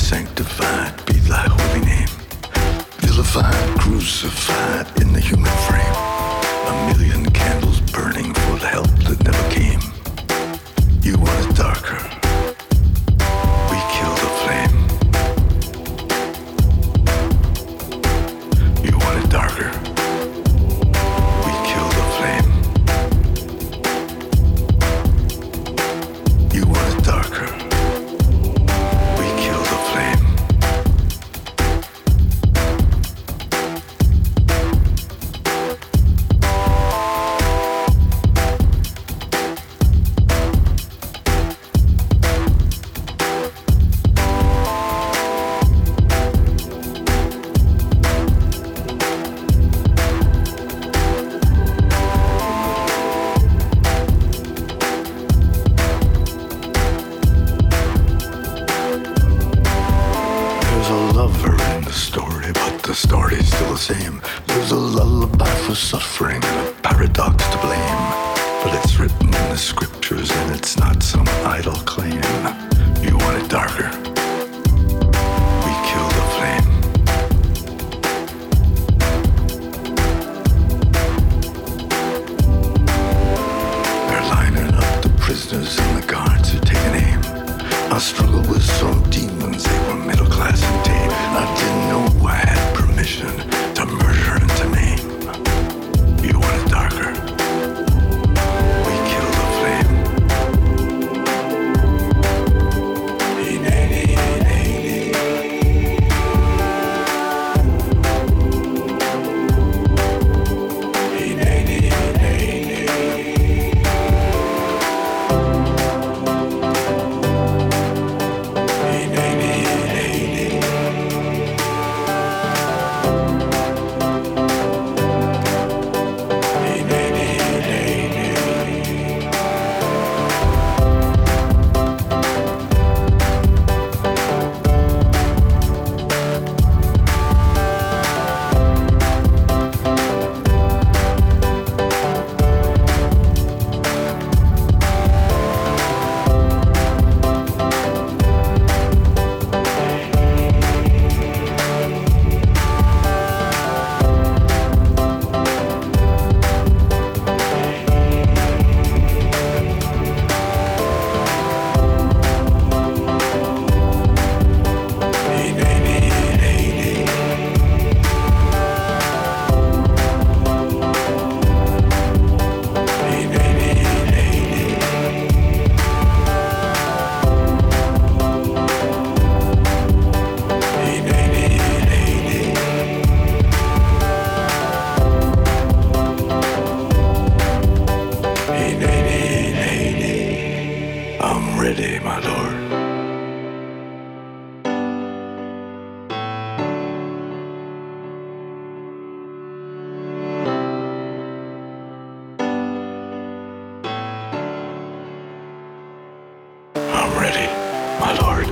sanctified be thy holy name. Vilified, crucified in the human frame. A million candles burning for the help that never came. You want it darker. We kill the flame. You want it darker. We kill the flame. You want it darker. We kill the flame. There's a lover in the story, but the story's still the same. There's a lullaby for suffering and a paradox to blame. But it's written in the scriptures and it's not some idle claim. You want it darker? We kill the flame. They're lining up the prisoners and the guards are taking aim. I struggled with some demons, they were middle class and tame. I didn't know I had permission to murder and to maim. You want it darker? We kill the flame. I'm ready, my lord. I'm ready, my lord.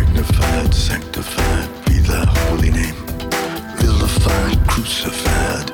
Magnified, sanctified be thy holy name. Vilified, crucified